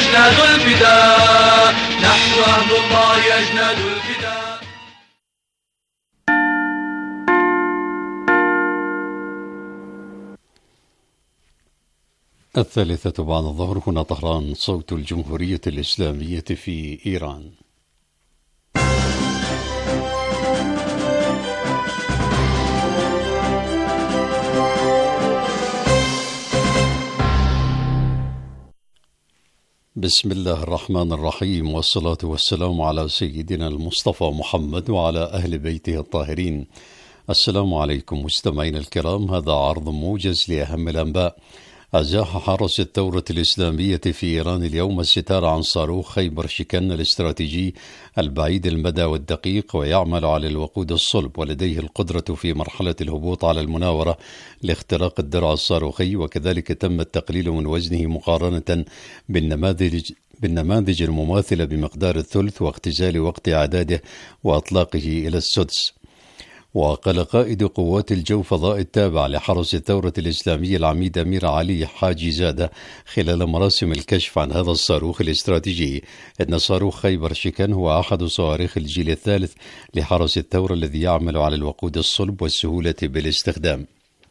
يجناد الفداء، نحن أهل الله يجناد الفداء. الثالثة بعد الظهر، هنا طهران، صوت الجمهورية الإسلامية في إيران. بسم الله الرحمن الرحيم، والصلاة والسلام على سيدنا المصطفى محمد وعلى أهل بيته الطاهرين. السلام عليكم مستمعين الكرام، هذا عرض موجز لأهم الأنباء. أزاح حرس الثورة الإسلامية في إيران اليوم الستار عن صاروخ خيبر شكن الاستراتيجي البعيد المدى والدقيق، ويعمل على الوقود الصلب، ولديه القدرة في مرحلة الهبوط على المناورة لاختراق الدرع الصاروخي، وكذلك تم التقليل من وزنه مقارنة بالنماذج المماثلة بمقدار الثلث، واختزال وقت إعداده وأطلاقه إلى السدس. وقال قائد قوات الجو فضاء التابع لحرس الثورة الإسلامية العميد أمير علي حاجي زادة خلال مراسم الكشف عن هذا الصاروخ الاستراتيجي أن صاروخ خيبر شكن هو أحد صواريخ الجيل الثالث لحرس الثورة الذي يعمل على الوقود الصلب والسهولة بالاستخدام.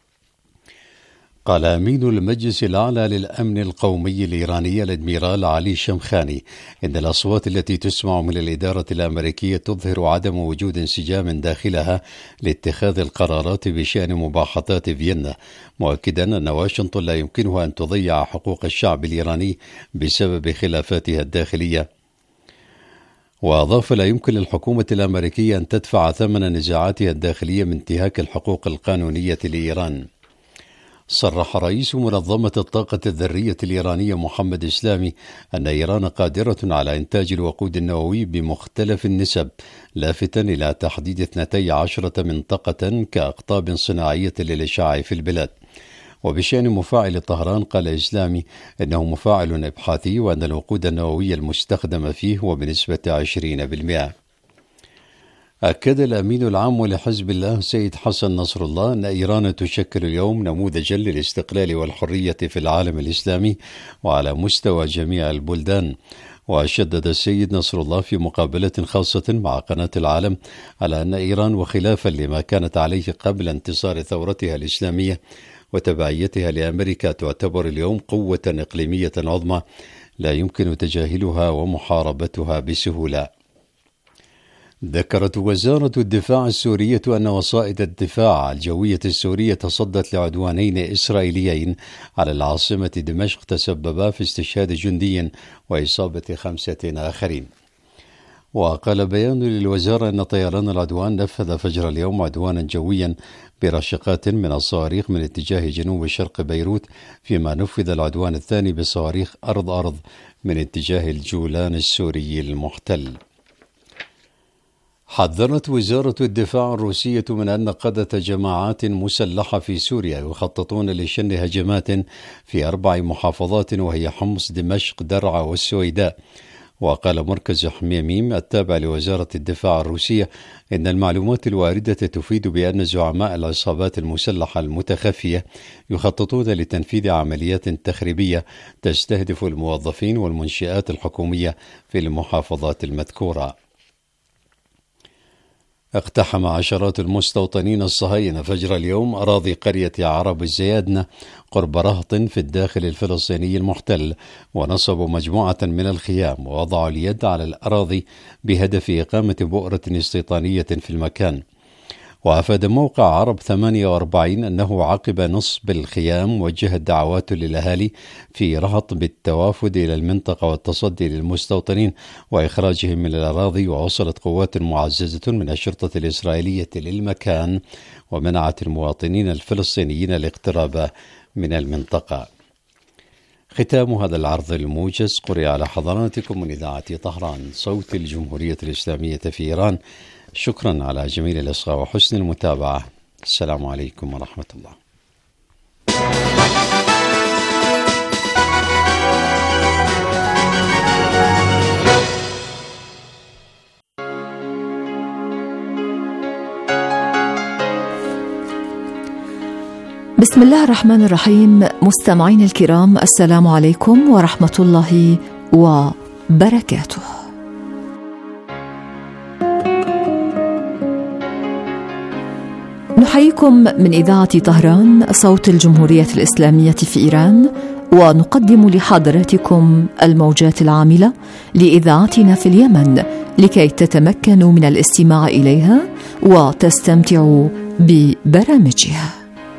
قال أمين المجلس الأعلى للأمن القومي الإيراني الأدميرال علي شمخاني إن الأصوات التي تسمع من الإدارة الأمريكية تظهر عدم وجود انسجام داخلها لاتخاذ القرارات بشأن مباحثات فيينا، مؤكدا أن واشنطن لا يمكنها أن تضيع حقوق الشعب الإيراني بسبب خلافاتها الداخلية. وأضاف: لا يمكن للحكومة الأمريكية أن تدفع ثمن نزاعاتها الداخلية من انتهاك الحقوق القانونية لإيران. صرح رئيس منظمة الطاقة الذرية الإيرانية محمد إسلامي أن إيران قادرة على إنتاج الوقود النووي بمختلف النسب، لافتا إلى تحديد 12 منطقة كأقطاب صناعية للإشعاع في البلاد. وبشأن مفاعل طهران قال إسلامي إنه مفاعل إبحاثي، وأن الوقود النووي المستخدم فيه هو بنسبة 20%. أكد الأمين العام لحزب الله سيد حسن نصر الله أن إيران تشكل اليوم نموذجا للاستقلال والحرية في العالم الإسلامي وعلى مستوى جميع البلدان. وشدد السيد نصر الله في مقابلة خاصة مع قناة العالم على أن إيران، وخلافا لما كانت عليه قبل انتصار ثورتها الإسلامية وتبعيتها لأمريكا، تعتبر اليوم قوة إقليمية عظمى لا يمكن تجاهلها ومحاربتها بسهولة. ذكرت وزارة الدفاع السورية أن وسائط الدفاع الجوية السورية تصدت لعدوانين إسرائيليين على العاصمة دمشق تسببا في استشهاد جندي وإصابة 5 آخرين. وقال بيان للوزارة أن طيران العدوان نفذ فجر اليوم عدوانا جويا برشقات من الصواريخ من اتجاه جنوب شرق بيروت، فيما نفذ العدوان الثاني بصواريخ أرض من اتجاه الجولان السوري المحتل. حذرت وزارة الدفاع الروسية من أن قادة جماعات مسلحة في سوريا يخططون لشن هجمات في 4 محافظات، وهي حمص، دمشق، درعا والسويداء. وقال مركز حميميم التابع لوزارة الدفاع الروسية إن المعلومات الواردة تفيد بأن زعماء العصابات المسلحة المتخفية يخططون لتنفيذ عمليات تخريبية تستهدف الموظفين والمنشآت الحكومية في المحافظات المذكورة. اقتحم عشرات المستوطنين الصهاينة فجر اليوم أراضي قرية عرب الزيادنة قرب رهط في الداخل الفلسطيني المحتل، ونصبوا مجموعة من الخيام ووضعوا اليد على الأراضي بهدف إقامة بؤرة استيطانية في المكان. وأفاد موقع عرب 48 أنه عقب نصب الخيام وجهت دعوات للأهالي في رهط بالتوافد إلى المنطقة والتصدي للمستوطنين وإخراجهم من الأراضي، ووصلت قوات معززة من الشرطة الإسرائيلية للمكان ومنعت المواطنين الفلسطينيين الاقتراب من المنطقة. ختام هذا العرض الموجز قرئ على حضراتكم من إذاعة طهران، صوت الجمهورية الإسلامية في إيران. شكرا على جميل الإصغاء وحسن المتابعة. السلام عليكم ورحمة الله. بسم الله الرحمن الرحيم. مستمعين الكرام، السلام عليكم ورحمة الله وبركاته. نحييكم من إذاعة طهران صوت الجمهورية الإسلامية في إيران، ونقدم لحضراتكم الموجات العاملة لإذاعتنا في اليمن لكي تتمكنوا من الاستماع إليها وتستمتعوا ببرامجها.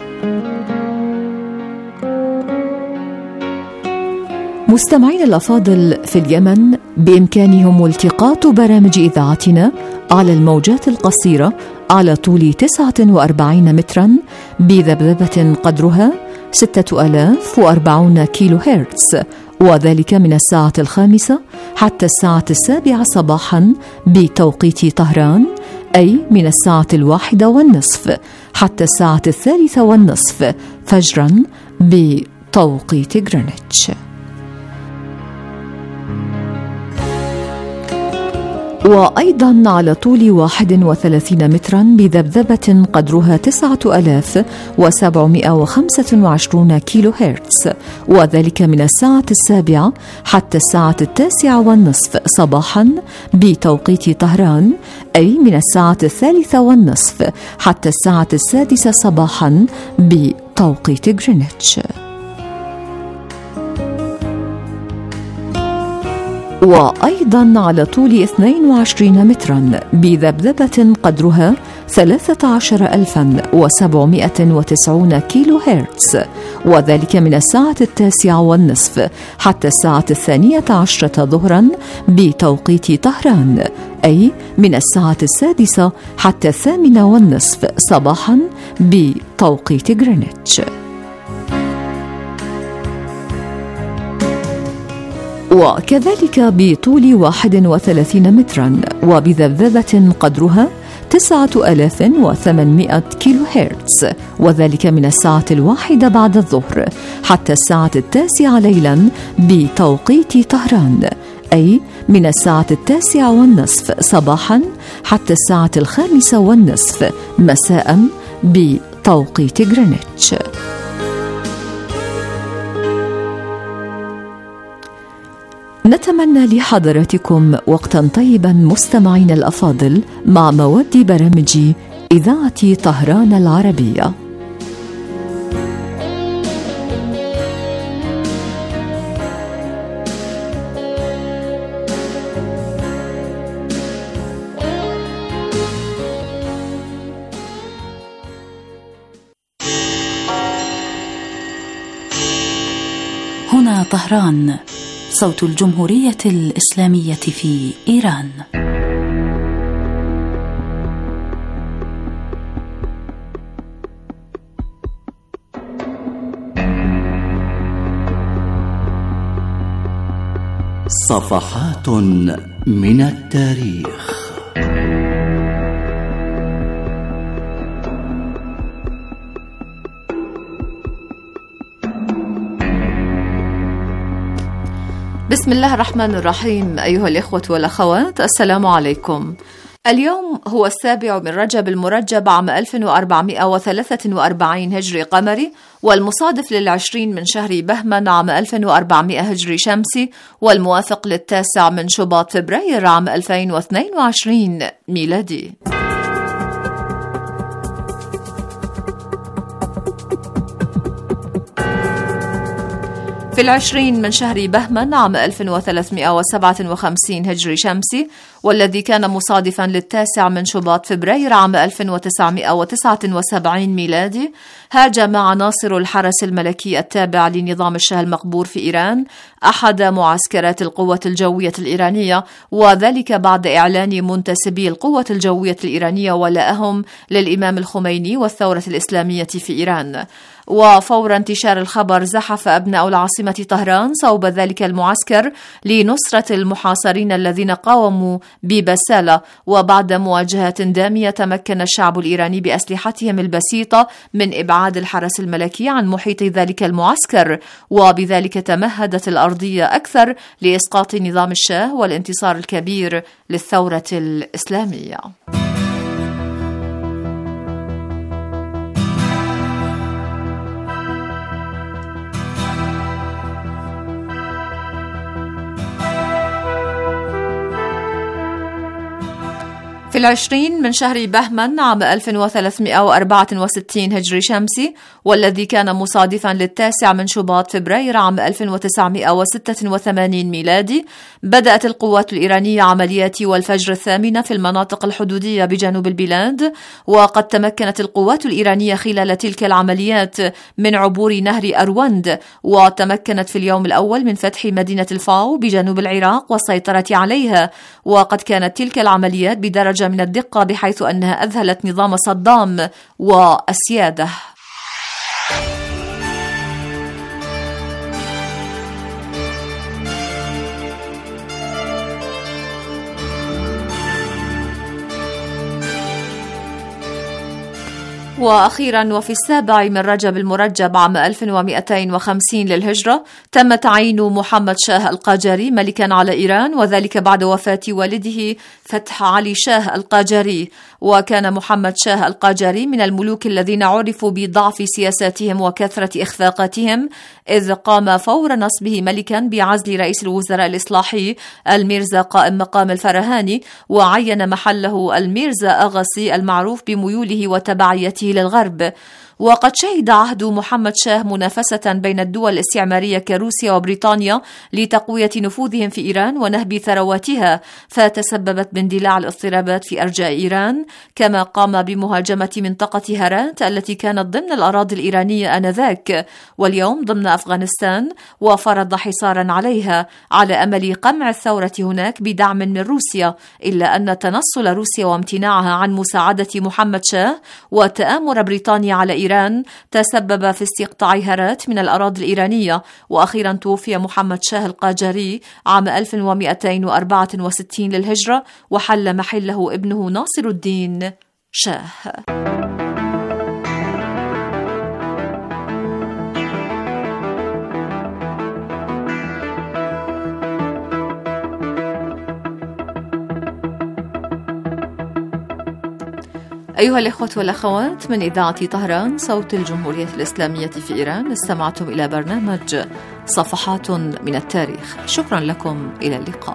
مستمعين الأفاضل، في اليمن بإمكانهم التقاط برامج إذاعتنا على الموجات القصيرة على طول 49 مترا بذبذبة قدرها 6040 كيلو هرتز، وذلك من الساعة 5 حتى الساعة 7 صباحا بتوقيت طهران، أي من الساعة 1:30 حتى الساعة 3:30 فجرا بتوقيت غرينتش. وأيضا على طول 31 مترا بذبذبة قدرها 9725 كيلو هرتز، وذلك من الساعة 7 حتى الساعة 9:30 صباحا بتوقيت طهران، أي من الساعة 3:30 حتى الساعة 6 صباحا بتوقيت غرينتش. وأيضا على طول 22 مترا بذبذبة قدرها 13790 كيلو هرتز، وذلك من الساعة 9:30 حتى الساعة 12 ظهرا بتوقيت طهران، أي من الساعة 6 حتى 8:30 صباحا بتوقيت غرينتش. وكذلك بطول 31 مترا وبذبذبة قدرها 9800 كيلو هرتز، وذلك من الساعة 1 بعد الظهر حتى الساعة 9 ليلا بتوقيت طهران، أي من الساعة 9:30 صباحا حتى الساعة 5:30 مساء بتوقيت غرينتش. نتمنى لحضراتكم وقتا طيبا مستمعين الأفاضل مع مواد برامج إذاعة طهران العربية. هنا طهران صوت الجمهورية الإسلامية في إيران. صفحات من التاريخ. بسم الله الرحمن الرحيم. أيها الإخوة والأخوات، السلام عليكم. اليوم هو 7 من رجب المرجب عام 1443 هجري قمري، والمصادف ل20 من شهر بهمن عام 1400 هجري شمسي، والموافق ل9 من شباط فبراير عام 2022 ميلادي. في 20 من شهر بهمن عام 1357 هجري شمسي، والذي كان مصادفا ل9 من شباط فبراير عام 1979 ميلادي، هاجم عناصر الحرس الملكي التابع لنظام الشاه المقبور في إيران أحد معسكرات القوة الجوية الإيرانية، وذلك بعد إعلان منتسبي القوة الجوية الإيرانية ولائهم للإمام الخميني والثورة الإسلامية في إيران. وفور انتشار الخبر زحف أبناء العاصمة طهران صوب ذلك المعسكر لنصرة المحاصرين الذين قاوموا ببسالة، وبعد مواجهة دامية تمكن الشعب الإيراني بأسلحتهم البسيطة من إبعاد الحرس الملكي عن محيط ذلك المعسكر، وبذلك تمهدت الأرضية أكثر لإسقاط نظام الشاه والانتصار الكبير للثورة الإسلامية. وفي 20 من شهر بهمن عام 1364 هجري شمسي، والذي كان مصادفا لل9 من شباط فبراير عام 1986 ميلادي، بدأت القوات الإيرانية عمليات والفجر الثامنة في المناطق الحدودية بجنوب البلاد. وقد تمكنت القوات الإيرانية خلال تلك العمليات من عبور نهر أروند، وتمكنت في اليوم الأول من فتح مدينة الفاو بجنوب العراق والسيطرة عليها. وقد كانت تلك العمليات بدرجة من الدقة بحيث أنها أذهلت نظام صدام والسيادة. وأخيرا وفي 7 من رجب المرجب عام 1250 للهجرة تم تعيين محمد شاه القاجاري ملكا على إيران، وذلك بعد وفاة والده فتح علي شاه القاجاري. وكان محمد شاه القاجاري من الملوك الذين عرفوا بضعف سياساتهم وكثرة إخفاقاتهم، إذ قام فور نصبه ملكا بعزل رئيس الوزراء الإصلاحي الميرزا قائم مقام الفرهاني، وعين محله الميرزا أغاسي المعروف بميوله وتبعيته للغرب. وقد شهد عهد محمد شاه منافسة بين الدول الاستعمارية كروسيا وبريطانيا لتقوية نفوذهم في إيران ونهب ثرواتها، فتسببت باندلاع الاضطرابات في أرجاء إيران، كما قام بمهاجمة منطقة هرات التي كانت ضمن الأراضي الإيرانية آنذاك واليوم ضمن أفغانستان، وفرض حصارا عليها على أمل قمع الثورة هناك بدعم من روسيا، إلا أن تنصل روسيا وامتناعها عن مساعدة محمد شاه وتآمر بريطانيا على إيران تسبب في استقطاع هرات من الأراضي الإيرانية. وأخيرا توفي محمد شاه القاجاري عام 1264 للهجرة، وحل محله ابنه ناصر الدين شاه. أيها الإخوة والأخوات، من إذاعة طهران صوت الجمهورية الإسلامية في إيران، استمعتم إلى برنامج صفحات من التاريخ. شكرا لكم، إلى اللقاء.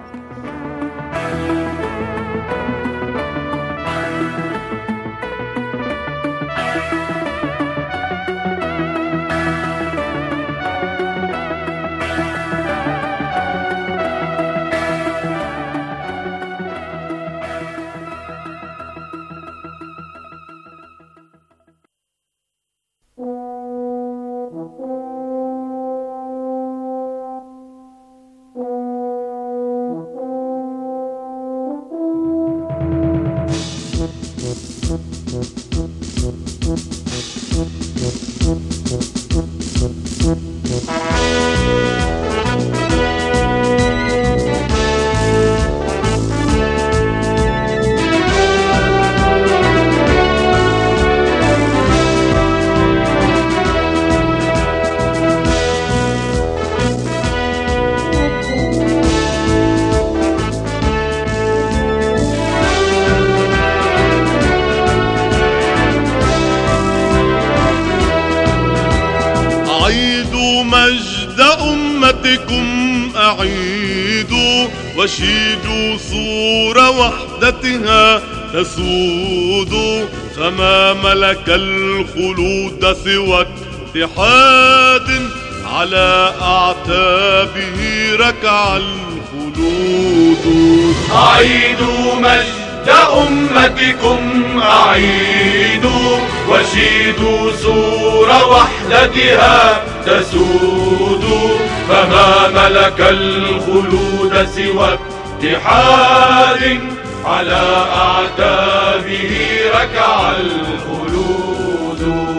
أعيدوا وشيدوا صور وحدتها تسود، فما ملك الخلود سوى اتحاد، على أعتابه ركع الخلود. أعيدوا مجد أمتكم، أعيدوا وشيدوا صور وحدتها تسود، فما ملك الخلود سوى اتحاد، على أعتابه ركع الخلود.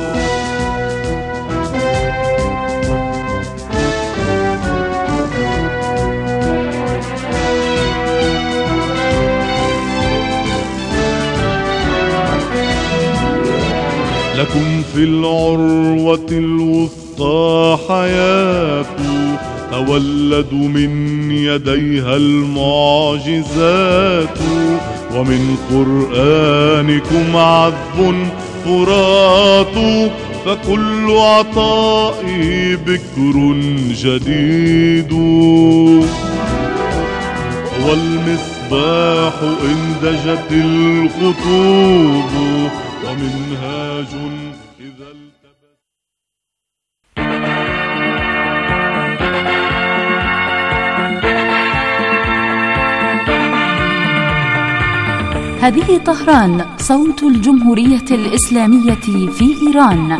لكم في العروة الوثقى حياة، تولد من يديها المعجزات، ومن قرآنكم عذب فرات، فكل عطائه بكر جديد. والمصر الصباح إن دجت الخطوب ومنهاج إذا التبت. هذه طهران، صوت الجمهورية الإسلامية في إيران.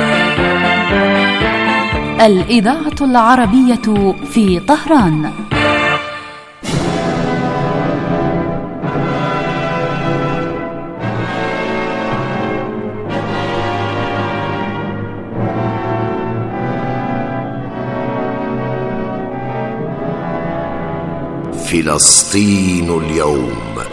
الإذاعة العربية في طهران. فلسطين اليوم.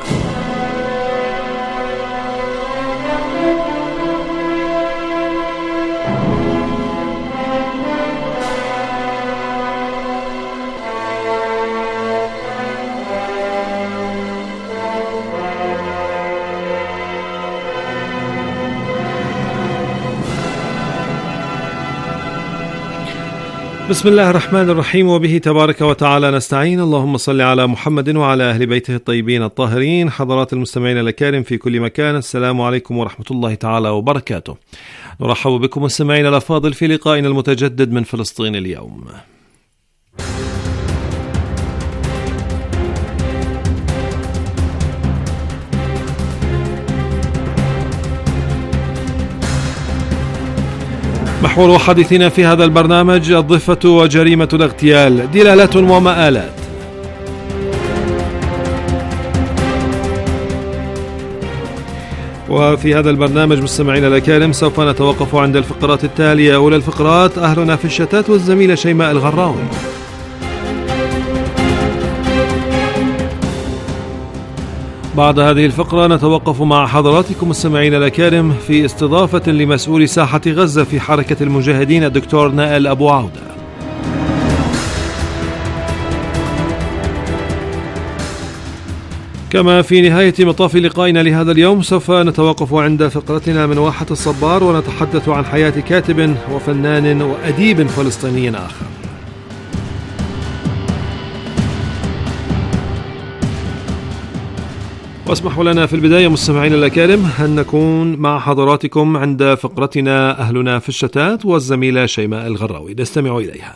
بسم الله الرحمن الرحيم، وبه تبارك وتعالى نستعين. اللهم صل على محمد وعلى أهل بيته الطيبين الطاهرين. حضرات المستمعين الأكارم في كل مكان، السلام عليكم ورحمة الله تعالى وبركاته. نرحب بكم مستمعين الأفاضل في لقائنا المتجدد من فلسطين اليوم. محور حديثنا في هذا البرنامج: الضفة وجريمة الاغتيال، دلالات ومآلات. وفي هذا البرنامج مستمعين الأكارم سوف نتوقف عند الفقرات التالية. أولى الفقرات: أهلنا في الشتات والزميلة شيماء الغراوي. بعد هذه الفقرة نتوقف مع حضراتكم مستمعين الأكارم في استضافة لمسؤول ساحة غزة في حركة المجاهدين الدكتور نائل أبو عودة. كما في نهاية مطاف لقائنا لهذا اليوم سوف نتوقف عند فقرتنا من واحة الصبار، ونتحدث عن حياة كاتب وفنان وأديب فلسطيني آخر. واسمحوا لنا في البداية مستمعين الأكارم أن نكون مع حضراتكم عند فقرتنا أهلنا في الشتات والزميلة شيماء الغراوي، نستمع إليها.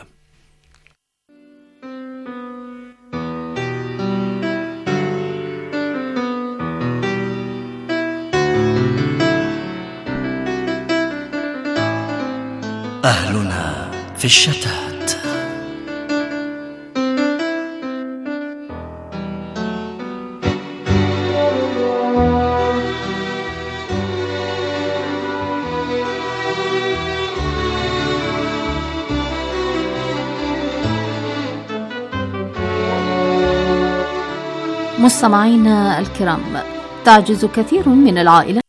أهلنا في الشتات. مستمعينا الكرام، تعجز كثير من العائلات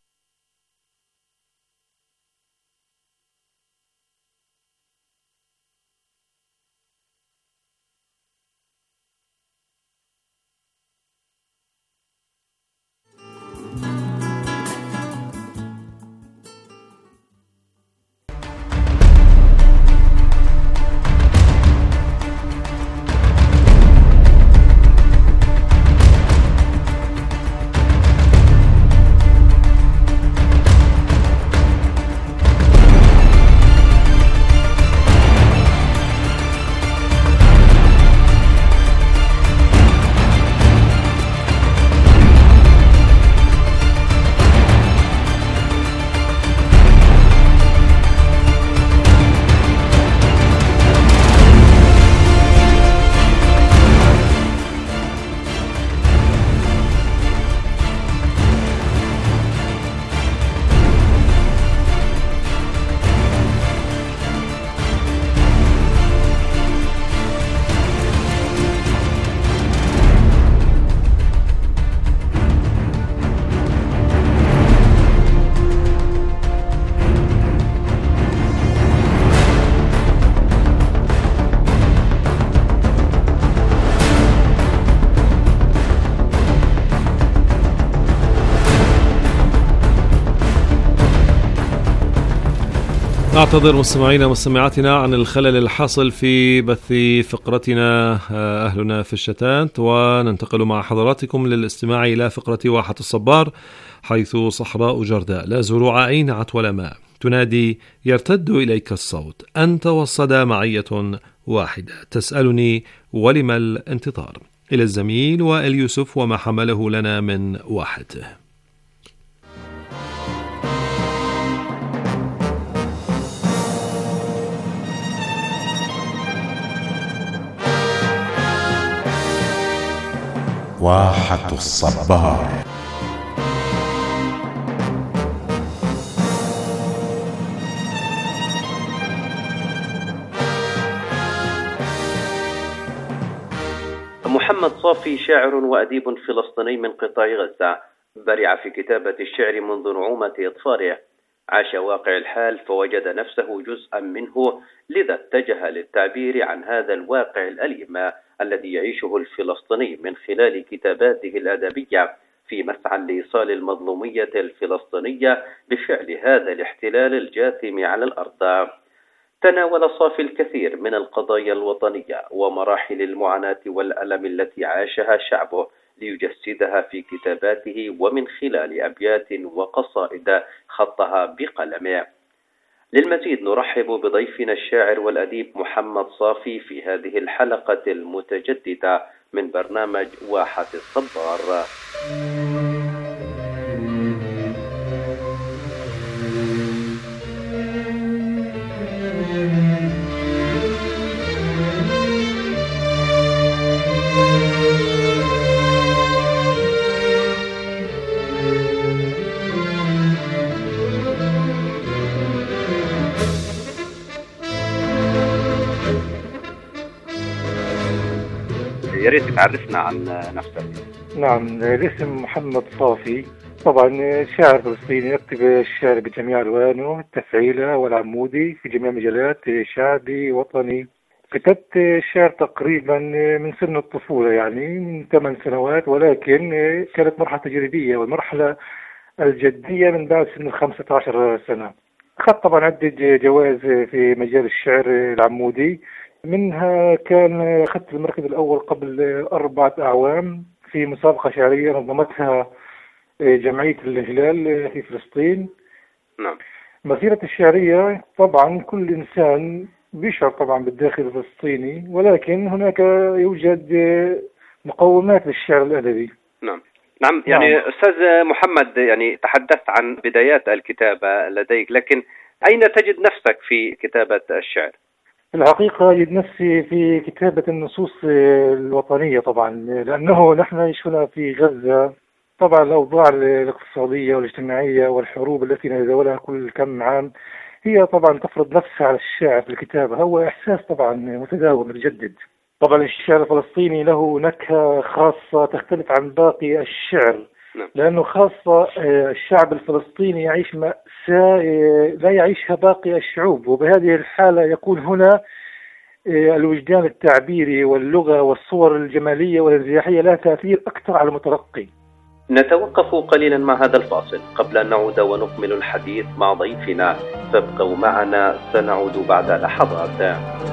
أعتذر مستمعينا ومستمعاتنا عن الخلل الحاصل في بث فقرتنا أهلنا في الشتات، وننتقل مع حضراتكم للاستماع إلى فقرة واحة الصبار، حيث صحراء جرداء لا زروع أينعت ولا ماء تنادي يرتد إليك الصوت، أنت والصدى معية واحدة تسألني ولم الانتظار. إلى الزميل وائل يوسف وما حمله لنا من واحته. واحة الصبار. محمد صافي شاعر وأديب فلسطيني من قطاع غزة، برع في كتابة الشعر منذ نعومة أطفاله. عاش واقع الحال فوجد نفسه جزءا منه، لذا اتجه للتعبير عن هذا الواقع الأليم الذي يعيشه الفلسطيني من خلال كتاباته الأدبية، في مسعى لإيصال المظلومية الفلسطينية بفعل هذا الاحتلال الجاثم على الأرض. تناول صافي الكثير من القضايا الوطنية ومراحل المعاناة والألم التي عاشها شعبه ليجسدها في كتاباته ومن خلال أبيات وقصائد خطها بقلمه. للمزيد نرحب بضيفنا الشاعر والأديب محمد صافي في هذه الحلقة المتجددة من برنامج واحة الصبار. يا ريت تعرفنا عن نفسك. نعم، الاسم محمد صافي، طبعا شاعر فلسطيني يكتب الشعر بجميع ألوانه، التفعيلة والعمودي في جميع مجالات، شعبي وطني. كتبت الشعر تقريبا من سن الطفولة، يعني من 8 سنوات، ولكن كانت مرحلة تجريبية، والمرحلة الجدية من بعد سن 15 سنة. أخذت طبعا عدة جوائز في مجال الشعر العمودي، منها كان أخذت المركز الأول قبل 4 أعوام في مسابقة شعرية نظمتها جمعية الهلال في فلسطين. نعم. مسيرة الشعرية طبعا كل إنسان بيشعر طبعا بالداخل الفلسطيني، ولكن هناك يوجد مقومات للشعر الأدبي. نعم يعني أستاذ محمد، يعني تحدثت عن بدايات الكتابة لديك، لكن أين تجد نفسك في كتابة الشعر؟ في الحقيقة أجد نفسي في كتابة النصوص الوطنية طبعا، لأنه نحن نعيشنا في غزة. طبعا الأوضاع الاقتصادية والاجتماعية والحروب التي نتداولها كل كم عام هي طبعا تفرض نفسها على الشاعر في الكتابة. هو إحساس طبعا متداول متجدد. طبعا الشعر الفلسطيني له نكهة خاصة تختلف عن باقي الشعر، لأنه خاصة الشعب الفلسطيني يعيش مأساة لا يعيشها باقي الشعوب، وبهذه الحالة يكون هنا الوجدان التعبيري واللغة والصور الجمالية والانزياحية لها تأثير أكثر على المتلقي. نتوقف قليلا مع هذا الفاصل قبل أن نعود ونكمل الحديث مع ضيفنا، فابقوا معنا، سنعود بعد لحظات.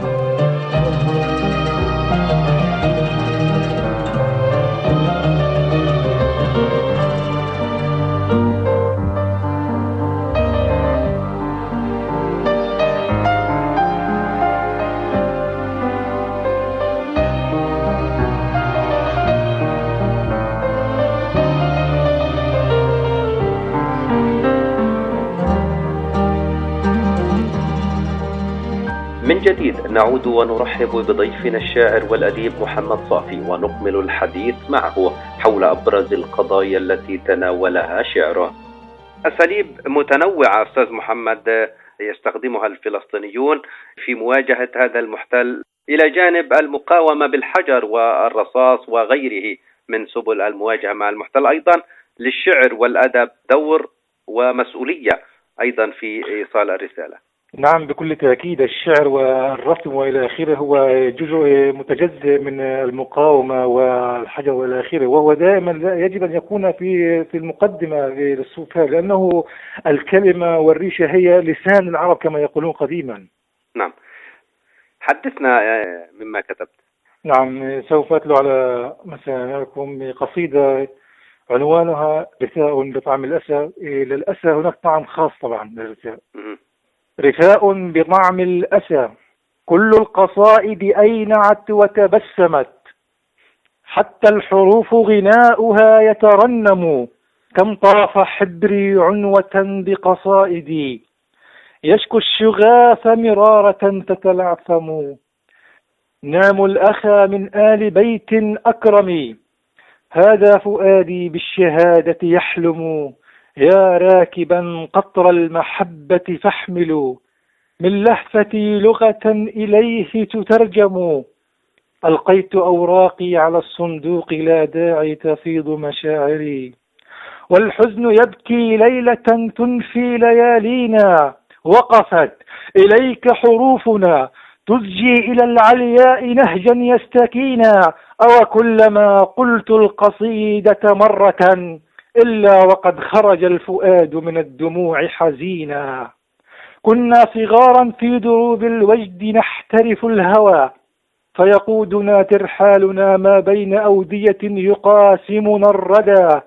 من جديد نعود ونرحب بضيفنا الشاعر والأديب محمد صافي، ونكمل الحديث معه حول أبرز القضايا التي تناولها شعره. أساليب متنوعة أستاذ محمد يستخدمها الفلسطينيون في مواجهة هذا المحتل، إلى جانب المقاومة بالحجر والرصاص وغيره من سبل المواجهة مع المحتل. أيضا للشعر والأدب دور ومسؤولية أيضا في إيصال الرسالة. نعم بكل تأكيد، الشعر والرسم وإلى آخره هو جزء متجزء من المقاومة الحجر والى اخره، وهو دائما يجب ان يكون في المقدمه للصوفيه، لانه الكلمه والريشه هي لسان العرب كما يقولون قديما. نعم، حدثنا مما كتبت. نعم، سوف أتلو على مثلا لكم قصيدة عنوانها رثاء بطعم الأسى. للأسى هناك طعم خاص طبعا للرثاء. رثاء بطعم الأسى كل القصائد أينعت وتبسمت، حتى الحروف غناؤها يترنم. كم طاف حبري عنوة بقصائدي، يشكو الشغاف مرارة تتلعثم. نام الأخا من آل بيت أكرم، هذا فؤادي بالشهادة يحلم. يا راكبا قطر المحبة فاحملوا، من لهفتي لغة إليه تترجم. ألقيت أوراقي على الصندوق، لا داعي تفيض مشاعري. والحزن يبكي ليلة تنفي ليالينا، وقفت إليك حروفنا تزجي إلى العلياء نهجا يستكينا. أو كلما قلت القصيدة مرة، إلا وقد خرج الفؤاد من الدموع حزينا. كنا صغارا في دروب الوجد نحترف الهوى، فيقودنا ترحالنا ما بين أودية يقاسمنا الردى.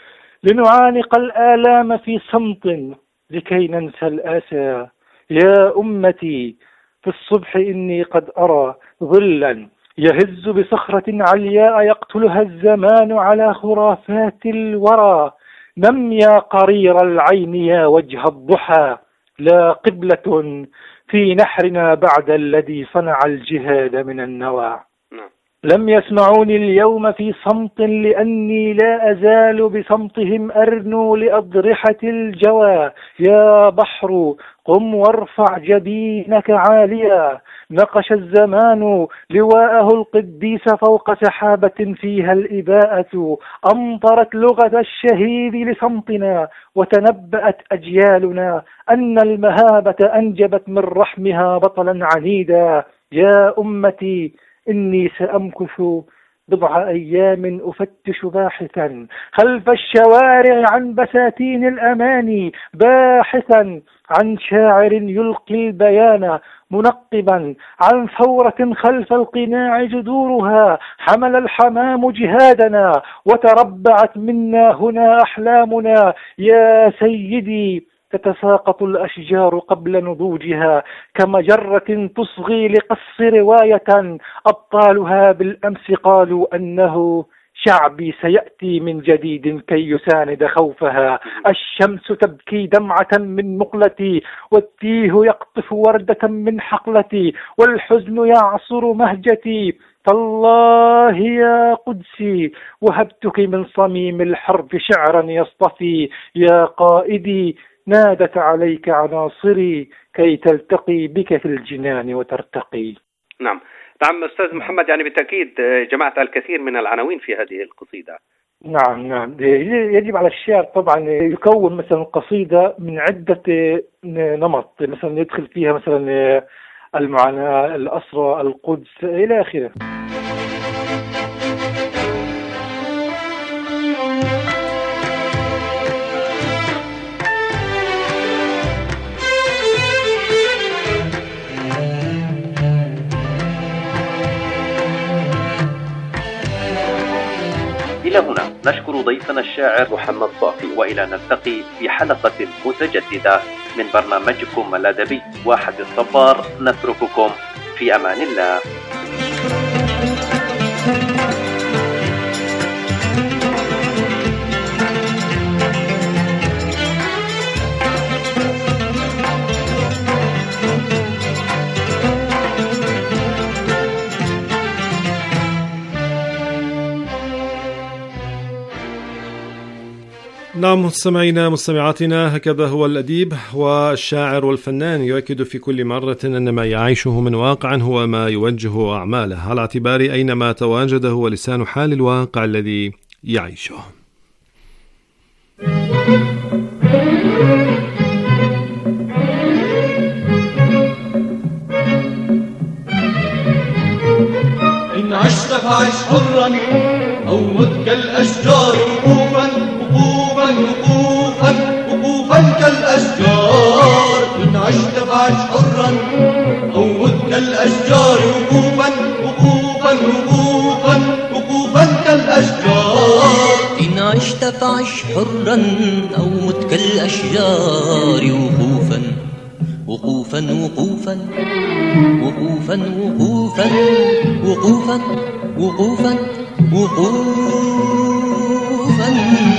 لنعانق الآلام في صمت لكي ننسى الآسى. يا أمتي في الصبح إني قد أرى ظلا يهز بصخرة علياء، يقتلها الزمان على خرافات الورى. نم يا قرير العين يا وجه الضحى، لا قبلة في نحرنا بعد الذي صنع الجهاد من النوى. لم يسمعوني اليوم في صمت، لأني لا أزال بصمتهم أرنو لأضرحة الجوى. يا بحر قم وارفع جبينك عاليا، نقش الزمان لواءه القديس فوق سحابة فيها الإباءة. أمطرت لغة الشهيد لصمتنا، وتنبأت أجيالنا أن المهابة أنجبت من رحمها بطلا عنيدا. يا أمتي إني سأمكث بضع أيام أفتش باحثا خلف الشوارع عن بساتين الأماني، باحثا عن شاعر يلقي البيان، منقبا عن ثورة خلف القناع جذورها. حمل الحمام جهادنا، وتربعت منا هنا أحلامنا. يا سيدي تتساقط الأشجار قبل نضوجها، كمجرة تصغي لقص رواية أبطالها بالأمس قالوا أنه شعبي سيأتي من جديد كي يساند خوفها. الشمس تبكي دمعة من مقلتي، والتيه يقطف وردة من حقلتي، والحزن يعصر مهجتي. تالله يا قدسي وهبتك من صميم الحرب شعرا يصطفي. يا قائدي نادت عليك عناصري، كي تلتقي بك في الجنان وترتقي. نعم أستاذ محمد، يعني بالتأكيد جمعت الكثير من العناوين في هذه القصيدة. نعم يجب على الشاعر طبعا يكون مثلا قصيدة من عدة نمط، مثلا يدخل فيها مثلا المعاناة، الأسرى، القدس إلى آخره. إلى هنا نشكر ضيفنا الشاعر محمد صافي، وإلى نلتقي في حلقة متجددة من برنامجكم الأدبي واحد الصبار. نترككم في أمان الله. نعم مستمعينا مستمعاتنا، هكذا هو الأديب والشاعر والفنان يؤكد في كل مرة أن ما يعيشه من واقع هو ما يوجه أعماله، على اعتبار أينما تواجد هو لسان حال الواقع الذي يعيشه. إن عشت فعش حرا أو مت كالأشجار وقوفا وقوفا وقوفا وقوفا كالأشجار إن عشت فعش حرا أو مت كالأشجار وقوفا وقوفا وقوفا وقوفا كالأشجار إن عشت فعش حرا أو مت كالأشجار وقوفا وقوفا وقوفا وقوفا وقوفا وقوفا وقوفا وقوفا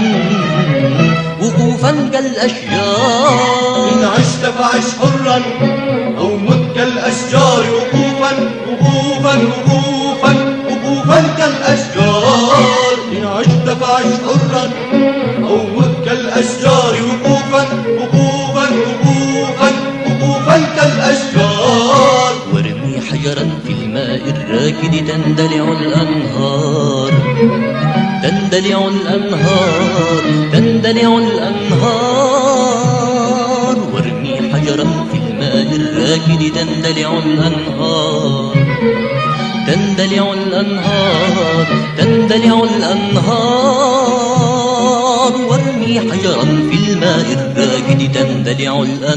وقوفا كالأشجار إن عشت فعش حرا أو مت كالأشجار وقوفا وقوفا وقوفا وقوفا كالأشجار إن عشت فعش حرا أو مت كالأشجار وقوفا وقوفا وقوفا وقوفا كالأشجار وارمي حجرا في الماء الراكد تندلع الأنهار تندلع الأنهار تندلع الأنهار وارمي حجرا في الماء الراكد تندلع الأنهار تندلع الأنهار تندلع الأنهار وارمي حجرا في الماء الراكد تندلع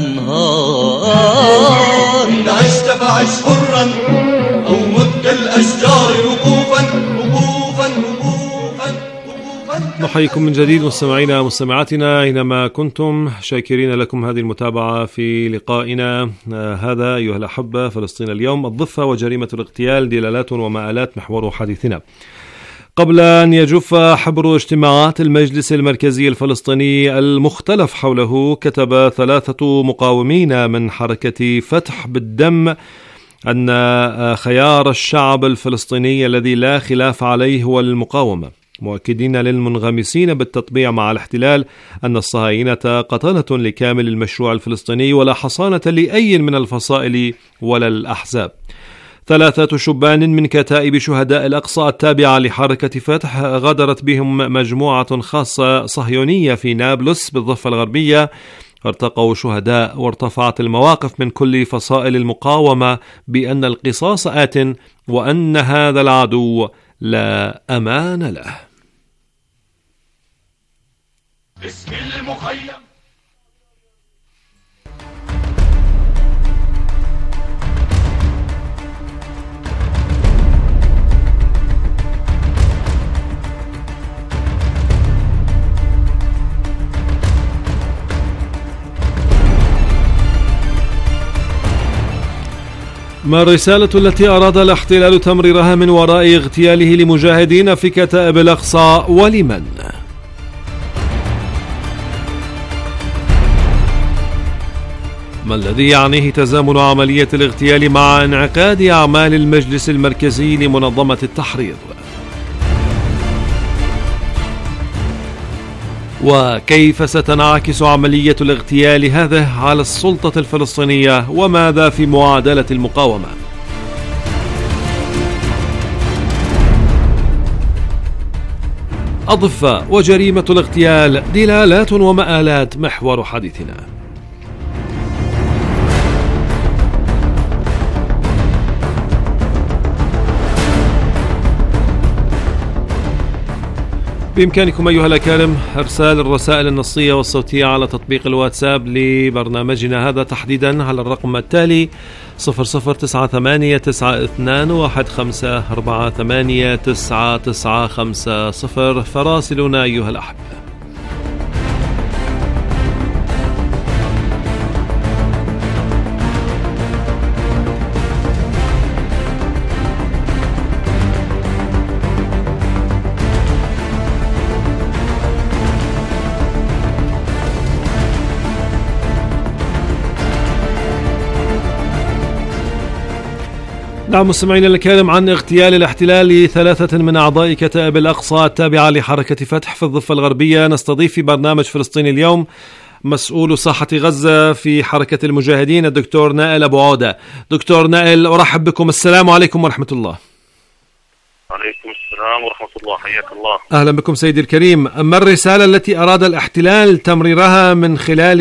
الأنهار إن عشت فعش حرا أو مت كالأشجار وقوفا وقوفا وقوفا وقوفا. نحييكم من جديد مستمعينا ومستمعاتنا أينما كنتم، شاكرين لكم هذه المتابعة في لقائنا هذا أيها الأحبة. فلسطين اليوم، الضفة وجريمة الاغتيال، دلالات ومآلات، محور حديثنا. قبل أن يجف حبر اجتماعات المجلس المركزي الفلسطيني المختلف حوله، كتب 3 مقاومين من حركة فتح بالدم أن خيار الشعب الفلسطيني الذي لا خلاف عليه هو المقاومة، مؤكدين للمنغمسين بالتطبيع مع الاحتلال أن الصهاينة قتلة لكامل المشروع الفلسطيني ولا حصانة لأي من الفصائل ولا الأحزاب. 3 شبان من كتائب شهداء الأقصى التابعة لحركة فتح غادرت بهم مجموعة خاصة صهيونية في نابلس بالضفة الغربية، ارتقوا شهداء وارتفعت المواقف من كل فصائل المقاومة بأن القصاص آت وأن هذا العدو لا أمان له. اسم المخيم ما الرسالة التي أراد الاحتلال تمريرها من وراء اغتياله لمجاهدين في كتائب الأقصى ولمن؟ ما الذي يعنيه تزامن عملية الاغتيال مع انعقاد أعمال المجلس المركزي لمنظمة التحرير؟ وكيف ستنعكس عملية الاغتيال هذا على السلطة الفلسطينية؟ وماذا في معادلة المقاومة؟ الضفة وجريمة الاغتيال، دلالات ومآلات، محور حديثنا. بإمكانكم أيها الأكارم إرسال الرسائل النصية والصوتية على تطبيق الواتساب لبرنامجنا هذا تحديدا على الرقم التالي 009822489950. فراسلنا أيها الأحبة. نعم مستمعينا الكرام، عن اغتيال الاحتلال ل3 من أعضاء كتائب الأقصى التابعة لحركة فتح في الضفة الغربية، نستضيف في برنامج فلسطين اليوم مسؤول ساحة غزة في حركة المجاهدين الدكتور نائل أبو عودة. دكتور نائل، أرحب بكم، السلام عليكم ورحمة الله. عليكم السلام ورحمة الله، حياك الله. أهلا بكم سيدي الكريم. ما الرسالة التي أراد الاحتلال تمريرها من خلال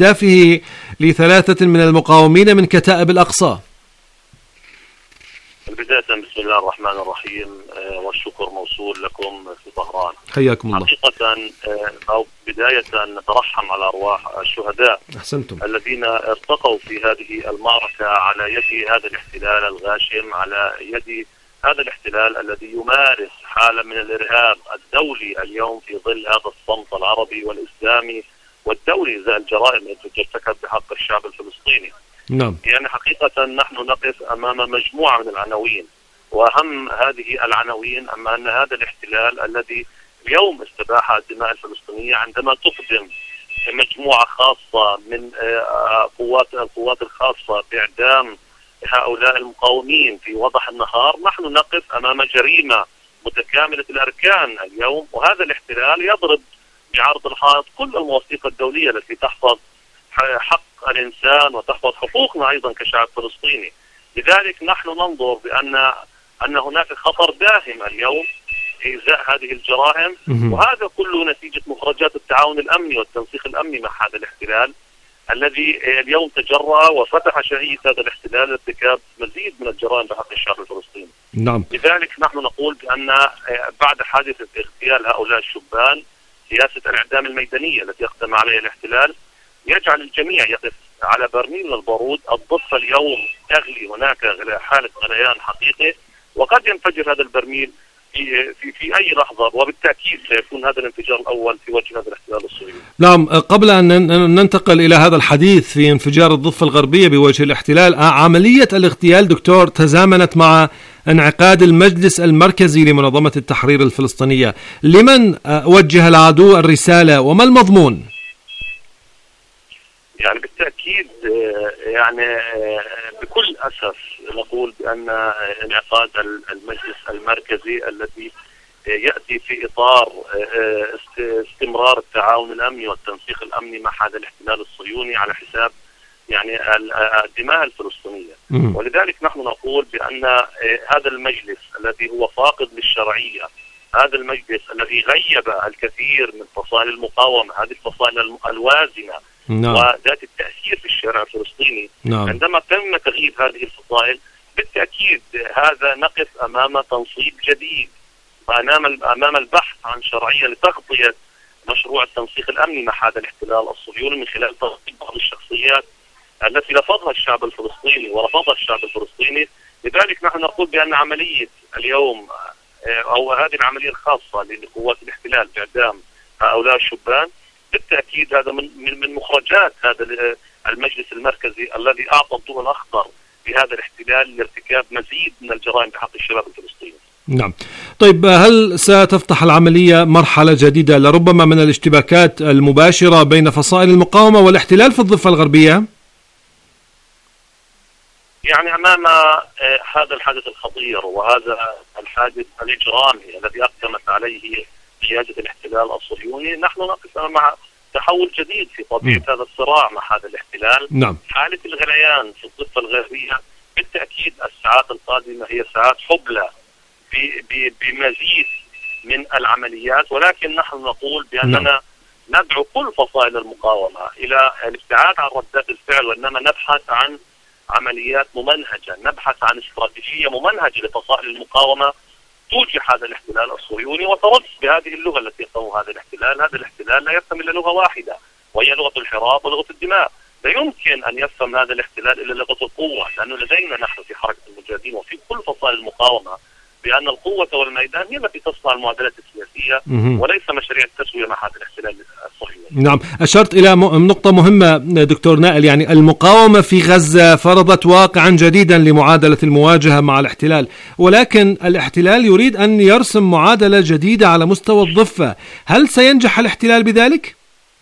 استهدافه ل3 من المقاومين من كتائب الأقصى؟ بداية بسم الله الرحمن الرحيم، والشكر موصول لكم في طهران. حياكم الله. حقيقة أو بداية نترحم على أرواح الشهداء أحسنتم الذين ارتقوا في هذه المعركة على يد هذا الاحتلال الغاشم، على يد هذا الاحتلال الذي يمارس حالة من الإرهاب الدولي اليوم في ظل هذا الصمت العربي والإسلامي والدولي زي الجرائم التي ترتكب بحق الشعب الفلسطيني. نعم. يعني حقيقة نحن نقف أمام مجموعة من العناوين، وأهم هذه العناوين أما أن هذا الاحتلال الذي اليوم استباح الدماء الفلسطينية عندما تقدم مجموعة خاصة من القوات الخاصة بإعدام هؤلاء المقاومين في وضح النهار، نحن نقف أمام جريمة متكاملة الأركان اليوم، وهذا الاحتلال يضرب بعرض الحائط كل المواثيق الدولية التي تحفظ حق الإنسان وتحفظ حقوقنا أيضا كشعب فلسطيني. لذلك نحن ننظر أن هناك خطر داهم اليوم إزاء هذه الجرائم، وهذا كله نتيجة مخرجات التعاون الأمني والتنسيق الأمني مع هذا الاحتلال الذي اليوم تجرأ وفتح شهية هذا الاحتلال لارتكاب مزيد من الجرائم بحق الشعب الفلسطيني. نعم. لذلك نحن نقول بأن بعد حادثة اغتيال هؤلاء الشبان سياسة الإعدام الميدانية التي أقدم عليها الاحتلال يجعل الجميع يقف على برميل البارود. الضفة اليوم تغلي، هناك حالة غليان حقيقي، وقد ينفجر هذا البرميل في أي لحظة، وبالتأكيد سيكون هذا الانفجار الأول في وجه هذا الاحتلال الصهيوني. نعم. قبل أن ننتقل إلى هذا الحديث في انفجار الضفة الغربية بوجه الاحتلال، عملية الاغتيال دكتور تزامنت مع انعقاد المجلس المركزي لمنظمة التحرير الفلسطينية. لمن وجه العدو الرسالة وما المضمون؟ يعني بالتأكيد يعني بكل أسف نقول بأن انعقاد المجلس المركزي الذي يأتي في إطار استمرار التعاون الأمني والتنسيق الأمني مع هذا الاحتلال الصهيوني على حساب يعني الدماء الفلسطينية. ولذلك نحن نقول بأن هذا المجلس الذي هو فاقد للشرعية، هذا المجلس الذي غيب الكثير من فصائل المقاومة، هذه الفصائل الوازنة وذات التأثير في الشارع الفلسطيني، عندما تم تغييب هذه الفصائل بالتأكيد هذا نقف أمام تنصيب جديد، أمام البحث عن شرعية لتغطية مشروع التنسيق الأمني مع هذا الاحتلال الصهيوني من خلال تغطية بعض الشخصيات التي رفضها الشعب الفلسطيني ورفضها الشعب الفلسطيني. لذلك نحن نقول بأن عملية اليوم أو هذه العملية الخاصة لقوات الاحتلال بإعدام هؤلاء الشبان بالتأكيد هذا من مخرجات هذا المجلس المركزي الذي أعطى الضوء الأخضر بهذا الاحتلال لارتكاب مزيد من الجرائم بحق الشباب الفلسطيني. نعم. طيب، هل ستفتح العملية مرحلة جديدة لربما من الاشتباكات المباشرة بين فصائل المقاومة والاحتلال في الضفة الغربية؟ يعني أمام هذا الحادث الخطير وهذا الحادث الإجرامي الذي أقدمت عليه قيادة الاحتلال الصهيوني، نحن نقف مع تحول جديد في طبيعة هذا الصراع مع هذا الاحتلال. نعم. حالة الغليان في الضفة الغربية بالتأكيد الساعات القادمة هي ساعات حبلى بمزيد من العمليات، ولكن نحن نقول بأننا ندعو كل فصائل المقاومة إلى الابتعاد عن ردات الفعل، وإنما نبحث عن عمليات ممنهجة، نبحث عن استراتيجية ممنهجة لفصائل المقاومة توجه هذا الاحتلال الصهيوني وترد بهذه اللغة التي يفهمها هذا الاحتلال. هذا الاحتلال لا يفهم إلا لغة واحدة وهي لغة الحراب ولغة الدماء. لا يمكن أن يفهم هذا الاحتلال إلا لغة القوة، لأنه لدينا نحن في حركة المجاهدين وفي كل فصائل المقاومة بأن القوة والميدان هي التي تصنع المعادلات السياسية وليس مشاريع التسوية مع هذا الاحتلال الصهيوني. نعم. أشرت إلى نقطة مهمة دكتور نائل، يعني المقاومة في غزة فرضت واقعا جديدا لمعادلة المواجهة مع الاحتلال، ولكن الاحتلال يريد أن يرسم معادلة جديدة على مستوى الضفة. هل سينجح الاحتلال بذلك؟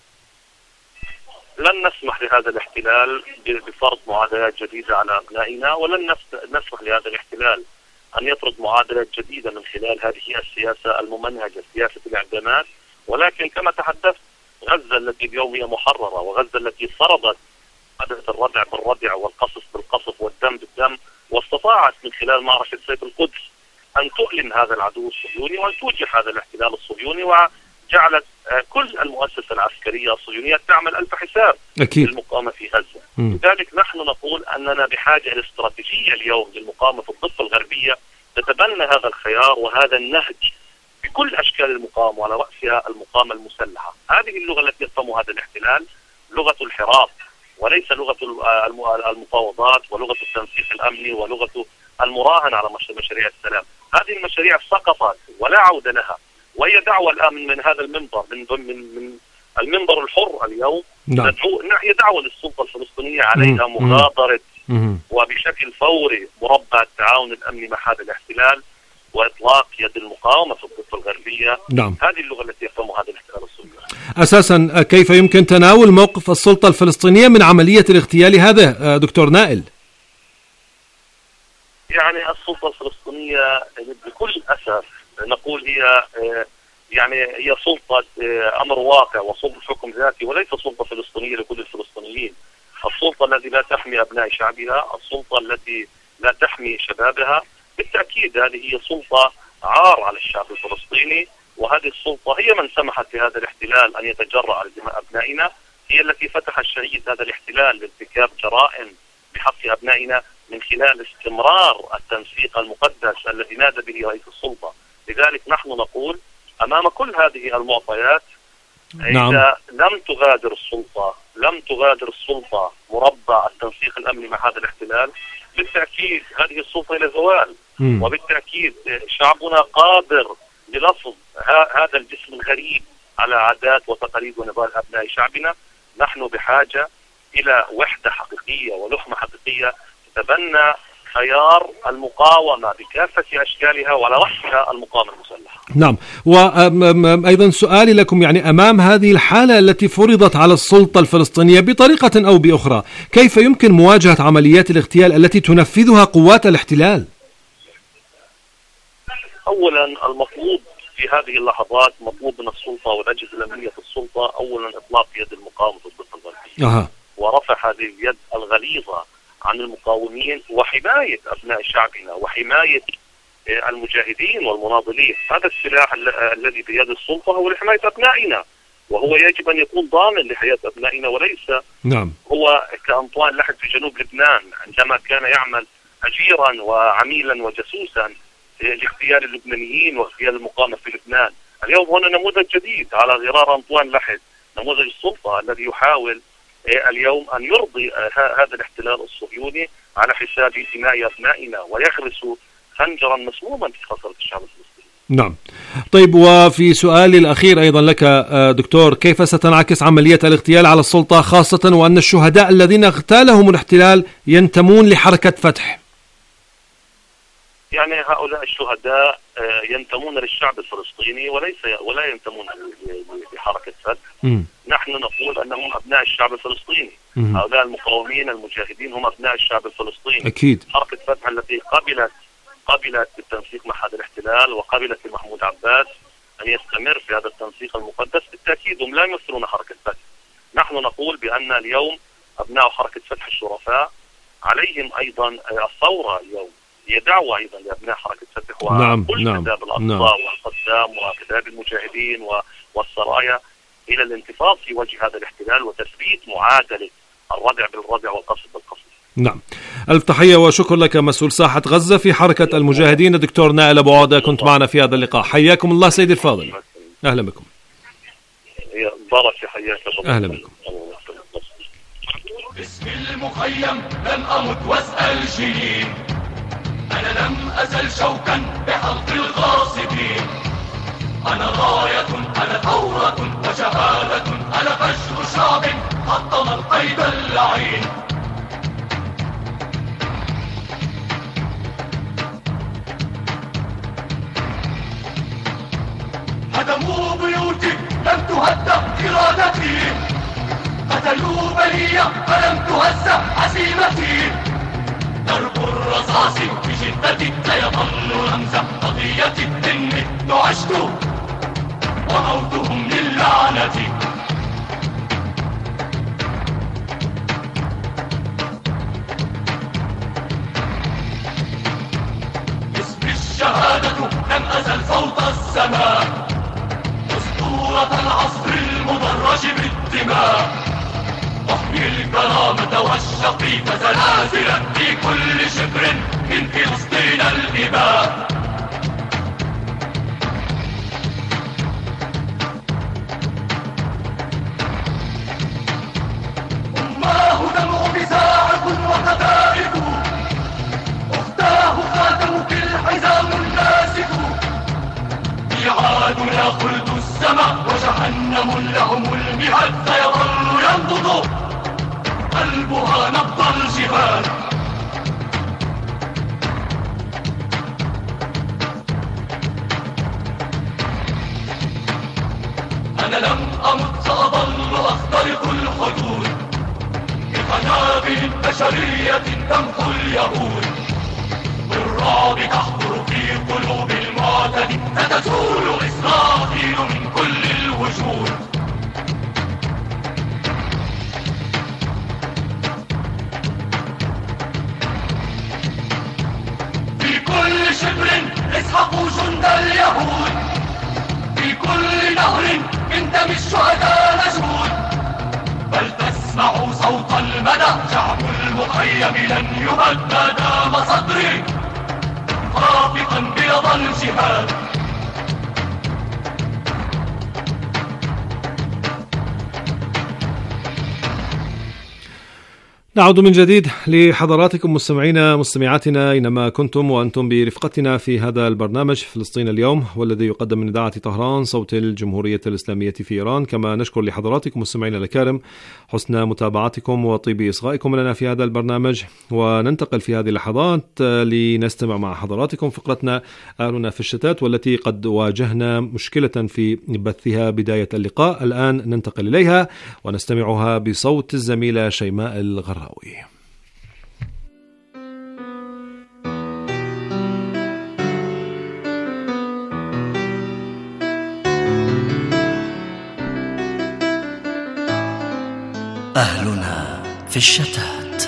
لن نسمح لهذا الاحتلال بفرض معادلات جديدة على أبنائنا، ولن نسمح لهذا الاحتلال أن يفرض معادلات جديدة من خلال هذه السياسة الممنهجة، سياسة الإعدامات. ولكن كما تحدثت، غزة التي اليوم هي محررة، وغزة التي فرضت عادة الردع بالردع والقصف بالقصف والدم بالدم، واستطاعت من خلال معركة سيف القدس أن تؤلم هذا العدو الصهيوني وأن توجه هذا الاحتلال الصهيوني، وجعلت كل المؤسسة العسكرية الصهيونية تعمل ألف حساب للمقاومة في غزة. لذلك نحن نقول أننا بحاجة إلى استراتيجية اليوم للمقاومة في الضفة الغربية تتبنى هذا الخيار وهذا النهج بكل أشكال المقاومة وعلى رأسها المقاومة المسلحة. هذه اللغة التي يفهمها هذا الاحتلال لغة الحراب، وليس لغة المفاوضات ولغة التنسيق الأمني ولغة المراهنة على مشاريع السلام. هذه المشاريع سقطت ولا عودة لها، وهي دعوة الآن من هذا المنبر من المنبر الحر اليوم هي دعوة للسلطة الفلسطينية عليها مغادرة وبشكل فوري مربع التعاون الأمني مع هذا الاحتلال وإطلاق يد المقاومة في الضفة الغربية. هذه اللغة التي يفهمها هذا الاحتلال الصهيوني. أساسا كيف يمكن تناول موقف السلطة الفلسطينية من عملية الاغتيال هذا دكتور نائل؟ يعني السلطة الفلسطينية بكل أسف نقول هي سلطة أمر واقع وسلطة حكم ذاتي، وليس سلطة فلسطينية لكل الفلسطينيين. السلطة التي لا تحمي أبناء شعبها، السلطة التي لا تحمي شبابها، بالتأكيد هذه هي سلطة عار على الشعب الفلسطيني. وهذه السلطة هي من سمحت لهذا الاحتلال أن يتجرأ على دماء أبنائنا، هي التي فتح الشهيد هذا الاحتلال لارتكاب جرائم بحق أبنائنا من خلال استمرار التنسيق المقدس الذي نادى به رئيس السلطة. لذلك نحن نقول أمام كل هذه المعطيات إذا لم تغادر السلطة مربع التنسيق الأمني مع هذا الاحتلال، بالتأكيد هذه السلطة إلى زوال. وبالتأكيد شعبنا قادر للفظ هذا الجسم الغريب على عادات وتقاليد ونضال أبناء شعبنا. نحن بحاجة إلى وحدة حقيقية ولحمة حقيقية تتبنى خيار المقاومة بكافة أشكالها وعلى رأسها المقاومة المسلحة. نعم، وأيضا سؤالي لكم يعني أمام هذه الحالة التي فرضت على السلطة الفلسطينية بطريقة أو بأخرى، كيف يمكن مواجهة عمليات الاغتيال التي تنفذها قوات الاحتلال؟ أولا المطلوب في هذه اللحظات مطلوب من السلطة والأجهزة الأمنية في السلطة أولا إطلاق يد المقاومة في الضفة الغربية ورفع هذه اليد الغليظة عن المقاومين وحماية أبناء شعبنا وحماية المجاهدين والمناضلين. هذا السلاح الذي بيد السلطة هو لحماية أبنائنا، وهو يجب أن يكون ضامن لحياة أبنائنا، وليس هو كأنطوان لحد في جنوب لبنان عندما كان يعمل أجيرا وعميلا وجاسوسا لاغتيال اللبنانيين واغتيال المقاومة في لبنان. اليوم هنا نموذج جديد على غرار أنطوان لحد، نموذج السلطة الذي يحاول اليوم أن يرضي هذا الاحتلال الصهيوني على حساب دماء أبنائنا ويغرس خنجرا مسموما في خاصرة الشعب الفلسطيني. نعم. طيب، وفي سؤالي الأخير أيضا لك دكتور، كيف ستنعكس عملية الاغتيال على السلطة، خاصة وأن الشهداء الذين اغتالهم الاحتلال ينتمون لحركة فتح؟ يعني هؤلاء الشهداء ينتمون للشعب الفلسطيني ولا ينتمون لحركة فتح. نحن نقول أنهم أبناء الشعب الفلسطيني. هؤلاء المقاومين المجاهدين هم أبناء الشعب الفلسطيني. أكيد. حركة فتح التي قبلت بالتنسيق مع هذا الاحتلال وقبلت محمود عباس أن يستمر في هذا التنسيق المقدس، بالتأكيد هم لا يمثلون حركة فتح. نحن نقول بأن اليوم أبناء حركة فتح الشرفاء عليهم أيضا الثورة اليوم هي دعوة أيضا لأبناء حركة فتح وكل كتاب الأقصى والقدام وكتاب المجاهدين والسرايا إلى الانتفاض في وجه هذا الاحتلال وتثبيت معادلة الردع بالردع والقصف بالقصف. نعم، ألف تحية وشكر لك مسؤول ساحة غزة في حركة المجاهدين الدكتور نائل أبو عودة، كنت معنا في هذا اللقاء. حياكم الله سيدي الفاضل. أهلا بكم. بارك حياك. أهلا بكم. باسم المخيم لم أمت واسأل شيء، أنا لم أزل شوكا بحلق الغاصبين، أنا راية أنا ثورة وشهادة أنا فجر شعب حطم القيد اللعين. هدموا بيوتي لم تهد إرادتي، قتلوا بنية فلم تهز عزيمتي، ضرب الرصاص بشدة لا يظل رمزا قضية الدم نعشت وموتهم للعنة. اسم الشهادة لم أزل فوق السماء، أسطورة العصر تقيم زلازلا في كل شبر من فلسطين الإباء. أماه دمع بزاعق وكذائب، أختاه خاتمك الحزام الناسف. ميعادنا خلد السماء وجهنم لهم المهد، سيظل ينبض قلبها نبض الجبال. أنا لم أمت، سأظل أخترق الحدود بقنابل بشرية تمحو اليهود. بالرعب تحضر في قلوب المعتدين، ستزول إسرائيل من كل الوجود. في كل شبر اسحقوا جند اليهود، في كل نهر من دم الشهداء نجود. بل تسمعوا صوت المدى، شعب المخيم لن يهد ما دام صدري خافقا بيض الجهاد. نعود من جديد لحضراتكم مستمعاتنا أينما كنتم وأنتم برفقتنا في هذا البرنامج فلسطين اليوم، والذي يقدم من إذاعة طهران صوت الجمهورية الإسلامية في إيران. كما نشكر لحضراتكم مستمعينا الكرام حسن متابعتكم وطيب إصغائكم لنا في هذا البرنامج. وننتقل في هذه اللحظات لنستمع مع حضراتكم فقرتنا آلنا في الشتات، والتي قد واجهنا مشكلة في بثها بداية اللقاء. الآن ننتقل إليها ونستمعها بصوت الزميلة شيماء الغراوي. أهلنا في الشتات.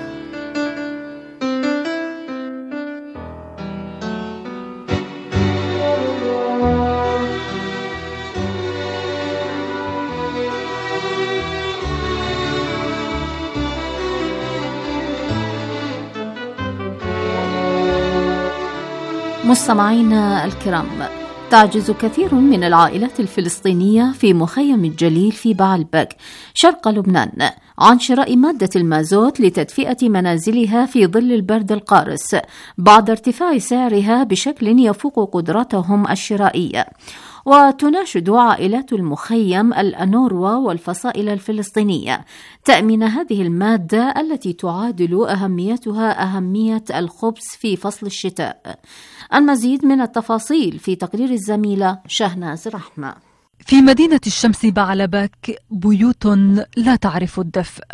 مستمعينا الكرام، تعجز كثير من العائلات الفلسطينية في مخيم الجليل في بعلبك شرق لبنان عن شراء مادة المازوت لتدفئة منازلها في ظل البرد القارس بعد ارتفاع سعرها بشكل يفوق قدرتهم الشرائية. وتناشد عائلات المخيم الأنوروا والفصائل الفلسطينية تأمين هذه المادة التي تعادل أهميتها أهمية الخبز في فصل الشتاء. المزيد من التفاصيل في تقرير الزميلة شهناز رحمة. في مدينة الشمس بعلبك بيوت لا تعرف الدفء.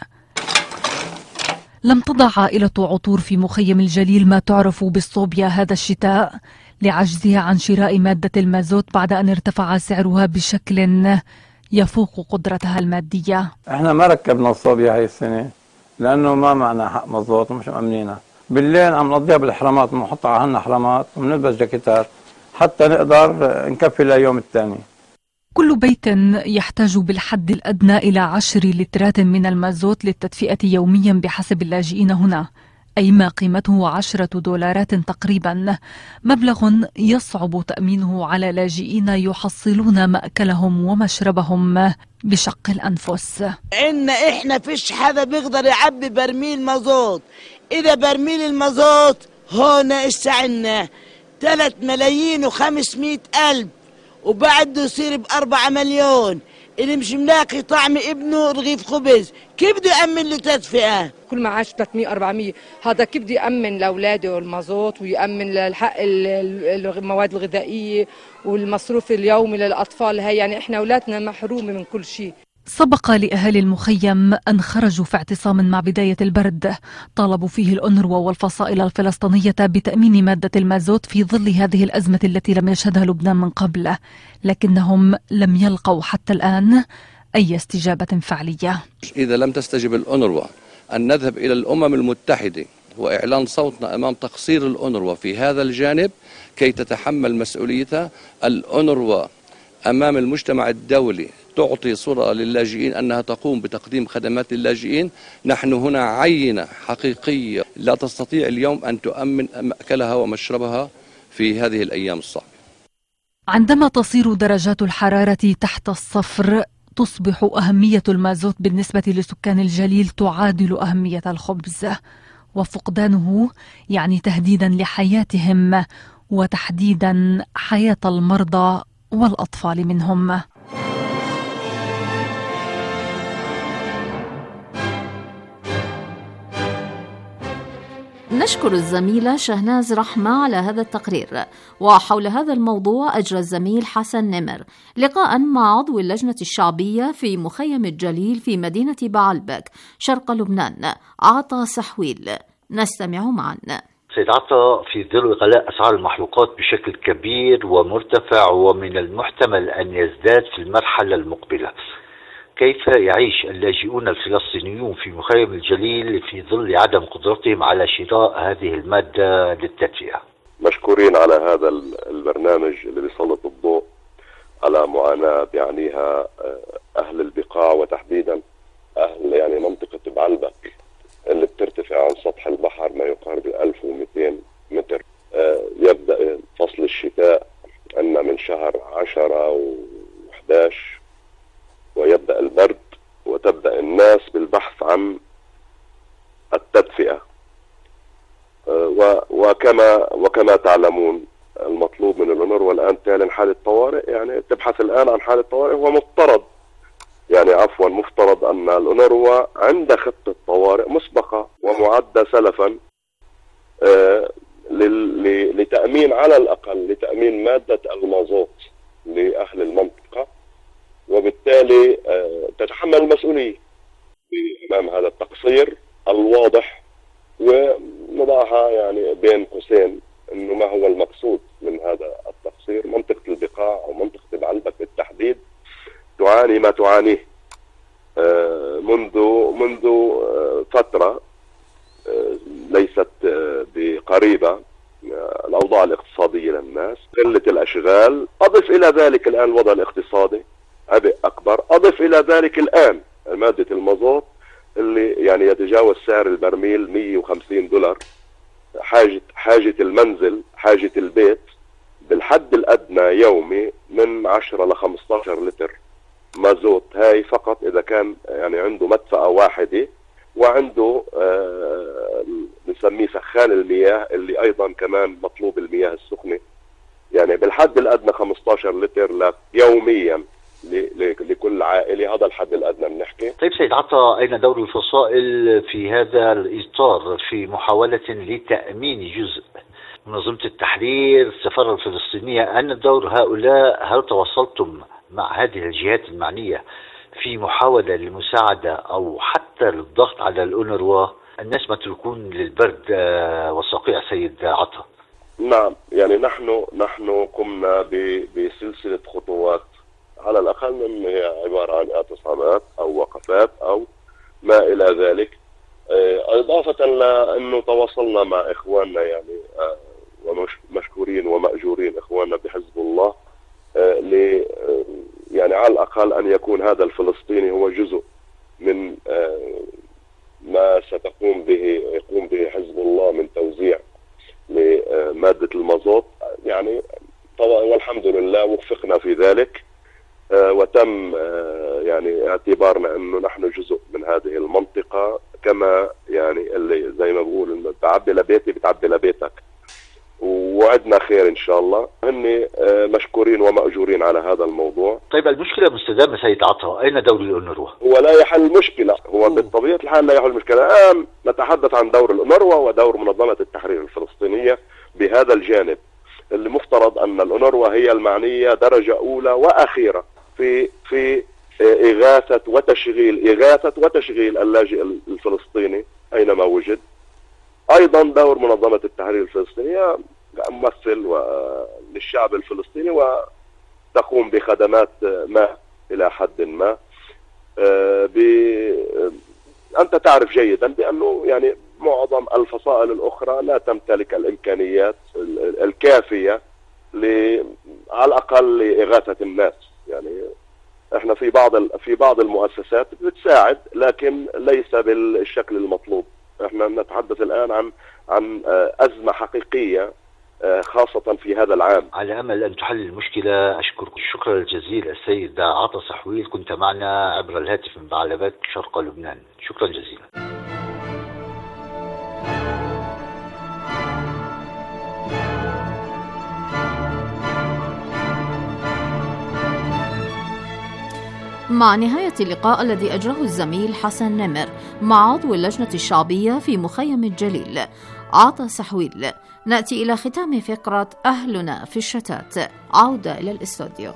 لم تضع عائلة عطور في مخيم الجليل ما تعرف بالصوبيا هذا الشتاء لعجزها عن شراء مادة المازوت بعد أن ارتفع سعرها بشكل يفوق قدرتها المادية. احنا ما ركبنا الصوبيا هاي السنة لأنه ما معنا حق مازوت ومش مأمنينها. بالليل عم نقضيها بالحرامات، بنحط على حرامات وبنلبس جاكيتات حتى نقدر نكفي لليوم الثاني. كل بيت يحتاج بالحد الأدنى إلى 10 لترات من المازوت للتدفئة يوميا بحسب اللاجئين هنا، أي ما قيمته $10 تقريبا، مبلغ يصعب تأمينه على لاجئين يحصلون مأكلهم ومشربهم بشق الأنفس. إحنا فيش حدا بيقدر يعبي برميل مازوت. إذا برميل المازوت هون استعنا 3,500,000 وبعده يصير ب4 مليون. اللي مش ملاقي طعم ابنه رغيف خبز كيف بده يأمن له تدفئة؟ كل معاش 300-400، هذا كيف بده يأمن لأولاده المازوت ويأمن للحق المواد الغذائية والمصروف اليومي للأطفال؟ هي يعني إحنا أولادنا محرومة من كل شيء. سبق لأهالي المخيم أن خرجوا في اعتصام مع بداية البرد طالبوا فيه الأونروا والفصائل الفلسطينية بتأمين مادة المازوت في ظل هذه الأزمة التي لم يشهدها لبنان من قبل، لكنهم لم يلقوا حتى الآن أي استجابة فعلية. إذا لم تستجب الأونروا أن نذهب إلى الأمم المتحدة وإعلان صوتنا أمام تقصير الأونروا في هذا الجانب كي تتحمل مسؤوليتها. الأونروا أمام المجتمع الدولي تعطي صورة للاجئين أنها تقوم بتقديم خدمات للاجئين. نحن هنا عينة حقيقية لا تستطيع اليوم أن تؤمن مأكلها ومشربها في هذه الأيام الصعبة. عندما تصير درجات الحرارة تحت الصفر تصبح أهمية المازوت بالنسبة لسكان الجليل تعادل أهمية الخبز، وفقدانه يعني تهديدا لحياتهم وتحديدا حياة المرضى والأطفال منهم. نشكر الزميلة شهناز رحمة على هذا التقرير. وحول هذا الموضوع أجرى الزميل حسن نمر لقاء مع عضو اللجنة الشعبية في مخيم الجليل في مدينة بعلبك شرق لبنان عطا سحويل. نستمع معا. سيد عطا، في ظل غلاء أسعار المحروقات بشكل كبير ومرتفع ومن المحتمل أن يزداد في المرحلة المقبلة، كيف يعيش اللاجئون الفلسطينيون في مخيم الجليل في ظل عدم قدرتهم على شراء هذه المادة للتدفئة؟ مشكورين على هذا البرنامج اللي بيسلط الضوء على معاناة بيعانيها أهل البقاع، وتحديدا أهل يعني منطقة بعلبك اللي بترتفع عن سطح البحر ما يقارب 1200 متر. يبدأ فصل الشتاء عندنا من شهر 10 و11، ويبدأ البرد وتبدأ الناس بالبحث عن التدفئة. وكما تعلمون المطلوب من الأونروا الآن تعلن حالة طوارئ، يعني تبحث الآن عن حالة طوارئ. هو مفترض أن الأونروا عند خطة طوارئ مسبقة ومعدة سلفا لتأمين على الأقل لتأمين مادة المازوت لأهل المنطقة، وبالتالي تتحمل المسؤولية أمام هذا التقصير الواضح. ونضعها يعني بين قوسين إنه ما هو المقصود من هذا التقصير. منطقة البقاع أو منطقة بعلبك بالتحديد تعاني ما تعانيه منذ فترة ليست بقريبة. الأوضاع الاقتصادية للناس، قلة الأشغال، أضف إلى ذلك الآن الوضع الاقتصادي عبء أكبر، أضف إلى ذلك الآن مادة المازوت اللي يعني يتجاوز سعر البرميل $150. حاجة المنزل، حاجة البيت بالحد الأدنى يومي من 10 ل 15 لتر مازوت. هاي فقط إذا كان يعني عنده مدفأة واحدة وعنده نسميه سخان المياه اللي أيضا كمان مطلوب المياه السخنة، يعني بالحد الأدنى 15 لتر يوميا لكل عائلة. هذا الحد الأدنى بنحكي. طيب سيد عطا، أين دور الفصائل في هذا الإطار في محاولة لتأمين جزء؟ منظمة التحرير، السفارة الفلسطينية، أين دور هؤلاء؟ هل تواصلتم مع هذه الجهات المعنية في محاولة للمساعدة أو حتى للضغط على الأونروا؟ الناس متروكون للبرد والصقيع سيد عطا. نعم، يعني نحن قمنا بسلسلة خطوات على الأقل من هي عبارة عن اعتصامات أو وقفات أو ما إلى ذلك، إضافة لأنه تواصلنا مع إخواننا يعني ومشكورين ومأجورين إخواننا بحزب الله يعني على الأقل أن يكون هذا الفلسطيني هو جزء من ما يقوم به حزب الله من توزيع لمادة المازوت. يعني طبعا والحمد لله وفقنا في ذلك، وتم يعني اعتبارنا انه نحن جزء من هذه المنطقة، كما يعني اللي زي ما بقول بعبي لبيتي بتعبي لبيتك، ووعدنا خير ان شاء الله. هن مشكورين ومأجورين على هذا الموضوع. طيب المشكلة مستدامة سيد عطا، اين دور الأونروا؟ هو لا يحل المشكلة، هو بطبيعة الحال لا يحل المشكلة. الآن نتحدث عن دور الأونروا ودور منظمة التحرير الفلسطينية بهذا الجانب، اللي مفترض ان الأونروا هي المعنية درجة اولى واخيرة في إغاثة وتشغيل اللاجئ الفلسطيني أينما وجد. أيضا دور منظمة التحرير الفلسطينية ممثل للشعب الفلسطيني وتقوم بخدمات ما إلى حد ما. أنت تعرف جيدا بأنه يعني معظم الفصائل الأخرى لا تمتلك الإمكانيات الكافية على الأقل لإغاثة الناس. احنا في بعض المؤسسات بتساعد، لكن ليس بالشكل المطلوب. احنا نتحدث الآن عن أزمة حقيقية خاصة في هذا العام. على أمل أن تحل المشكلة أشكرك شكرا جزيلا السيد عطا سحويل، كنت معنا عبر الهاتف من بعلبك شرق لبنان. شكرا جزيلا. مع نهاية اللقاء الذي أجراه الزميل حسن نمر مع عضو اللجنة الشعبية في مخيم الجليل عطا سحويل، نأتي إلى ختام فقرة أهلنا في الشتات. عودة إلى الاستوديو.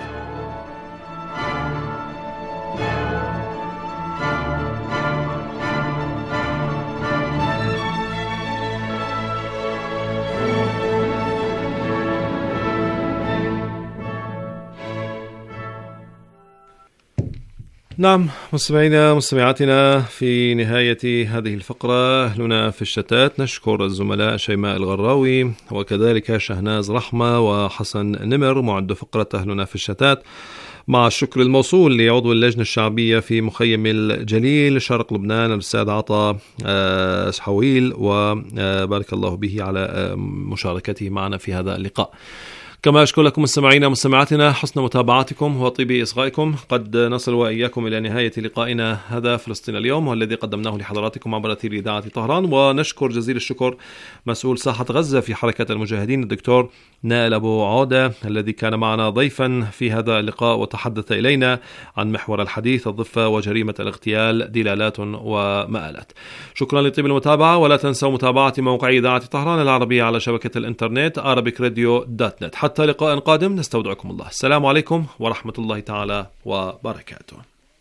نعم مستمعينا مستمعاتنا، في نهاية هذه الفقرة أهلنا في الشتات نشكر الزملاء شيماء الغراوي وكذلك شهناز رحمة وحسن نمر معد فقرة أهلنا في الشتات، مع الشكر الموصول لعضو اللجنة الشعبية في مخيم الجليل شرق لبنان الأستاذ عطا سحويل، وبارك الله به على مشاركته معنا في هذا اللقاء. كما أشكر لكم مستمعينا ومستمعاتنا حسن متابعتكم وطيب إصغائكم. قد نصل وإياكم إلى نهاية لقائنا هذا فلسطين اليوم، والذي قدمناه لحضراتكم عبر أثير إذاعة طهران. ونشكر جزيل الشكر مسؤول ساحة غزة في حركة المجاهدين الدكتور نائل أبو عودة، الذي كان معنا ضيفا في هذا اللقاء وتحدث إلينا عن محور الحديث: الضفة وجريمة الاغتيال، دلالات ومآلات. شكرا لطيب المتابعة، ولا تنسوا متابعة موقع إذاعة طهران العربية على شبكة الإنترنت arabicradio.net. حتى لقاء قادم نستودعكم الله. السلام عليكم ورحمة الله تعالى وبركاته.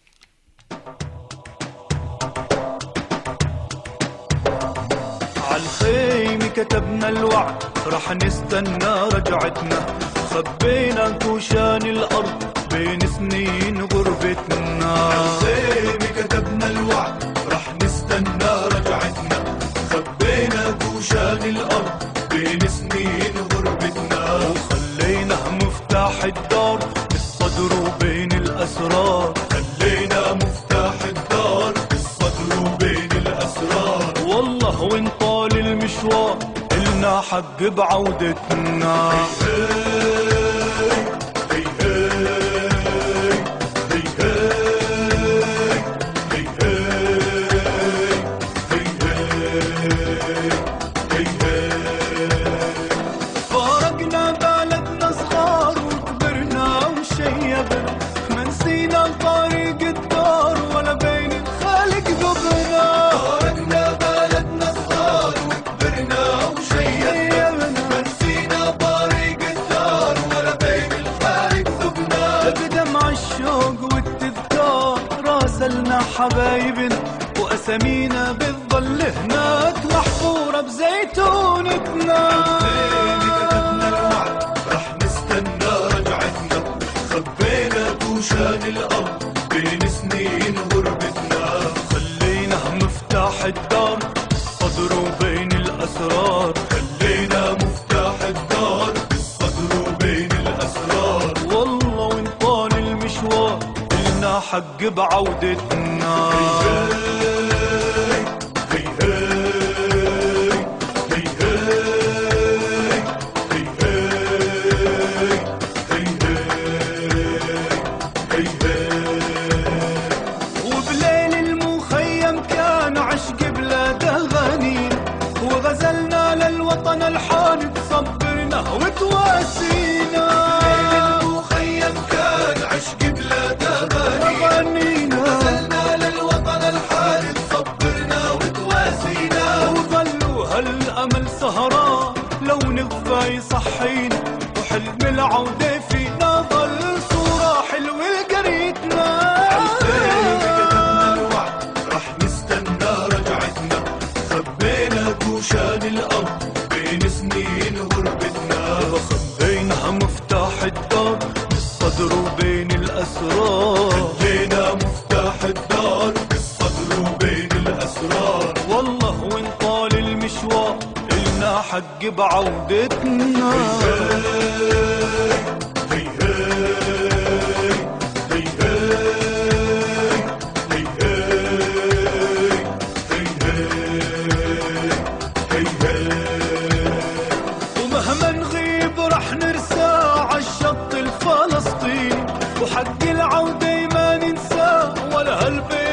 عالخيمة كتبنا الوعد رح نستنى رجعتنا، خبينا كوشان الأرض بين سنين غربتنا. عالخيمة كتبنا الوعد رح نستنى رجعتنا، خبينا كوشان الأرض بين سنين غربتنا. وخلينا مفتاح الدار بالصدر وبين الأسرار، خلينا مفتاح الدار بالصدر وبين الأسرار. والله وين طال المشوار إلنا حق بعودتنا. فارقنا بلدنا صغار وكبرنا وشيبنا، ما نسينا طريق الدار ولا بين الخالق ذبنا. فارقنا بلدنا صغار وكبرنا وشيبنا، ما نسينا طريق الدار ولا بين الخالق ذبنا. بدمع الشوق والتذكار راسلنا حبايبنا، وأسامينا بتظل هناك محفورة بزيتونتنا. كتبنا الوعد رح نستنى رجعتنا، خبينا كوشان الأرض بين سنين غربتنا. خلينا مفتاح الدار بالصدر وبين الأسرار، خلينا مفتاح الدار بالصدر وبين الأسرار. والله وين طال المشوار إلنا حق بعودتنا. وبليل المخيم كان عشق بلاد أغانينا، وغزلنا للوطن الحان تصبرنا وتواسينا. المخيم كان عشق بلاد أغانينا، غزلنا للوطن الحان تصبرنا وتواسينا. وظلوا هالأمل سهران لو نغفى يصحينا، وحلم العودة فينا ظل صورة حلوة لقريتنا. كتبنا الوعد رح نستنى رجعتنا، خبينا كوشان الأرض بين سنين غربتنا. خبينا مفتاح الدار بالصدر وبين الأسرار، خلينا مفتاح الدار بالصدر وبين الأسرار. والله وين طال المشوار إلنا حق بعودتنا. العودة ما ننسى ولا هالبيت